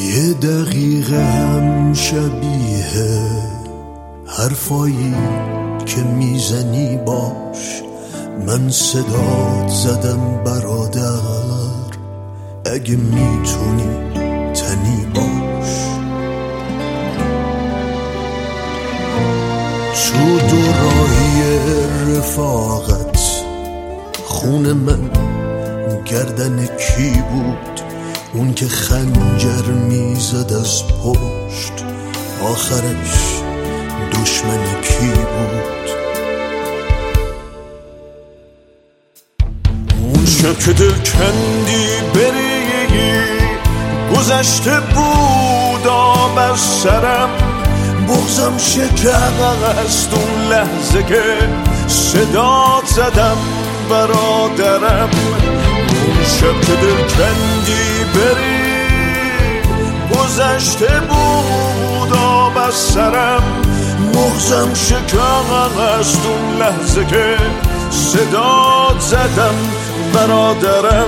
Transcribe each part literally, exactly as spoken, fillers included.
یه دقیقه هم شبیه حرفایی که میزنی باش. من صدات زدم برادر، اگه میتونی تنی باش. تو دو راهی رفاقت خون من گردن کی بود؟ اون که خنجر میزد از پشت آخرش دشمن کی بود؟ اون شب که دل کندی بری گذشته بود آب از سرم، بغضم شکست اون لحظه که صدات زدم برادرم. اون شب که دل کندی بری گذشته بود آب از سرم، مغزم شکست اون لحظه که صدات زدم برادرم.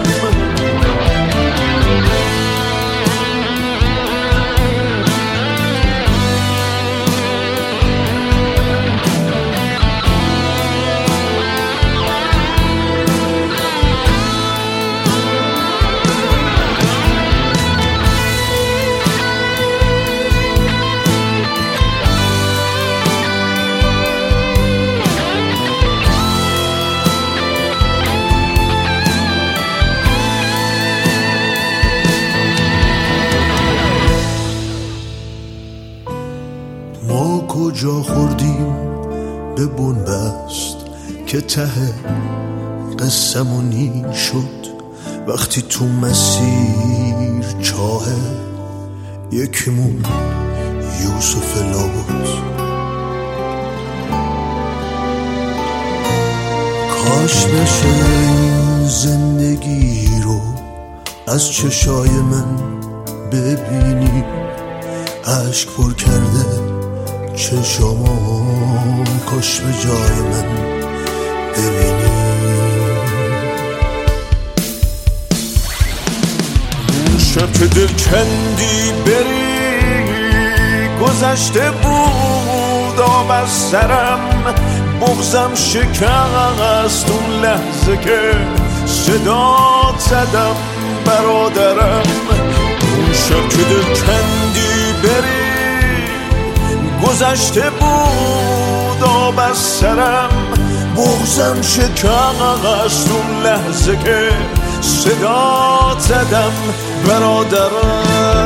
ما کجا خوردیم به بنبست که ته قسمونی شد؟ وقتی تو مسیر چاه یکیمون یوسف لا بود. کاش بشه این زندگی رو از چشای من ببینی، عشق پر کرده چشامو کاش به جای من ببینی. اون شب که دل کندی بری گذشته بود آب از سرم، بغضم شکست اون لحظه که صدات زدم برادرم. اون شب که دل کندی بری گذشته بود آب از سرم، بغضم شکست اون لحظه که صدات زدم برادرم.